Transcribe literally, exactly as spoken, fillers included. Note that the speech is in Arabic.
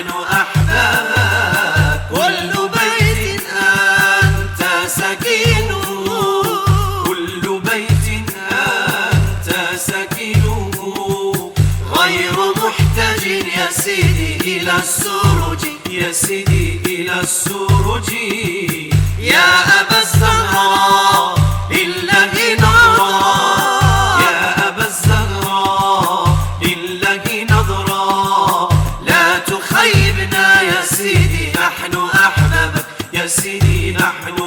نحن أحبابك. كل بيت أنت سكينه، كل بيت أنت سكينه، غير محتاج يا سيدي إلى السرج، يا سيدي إلى السرج. يا أبا الزهراء لله نظرة، يا أبا الزهراء لله نظرة، لا تخيبنا يا سيدي نحن أحبابك، يا سيدي نحن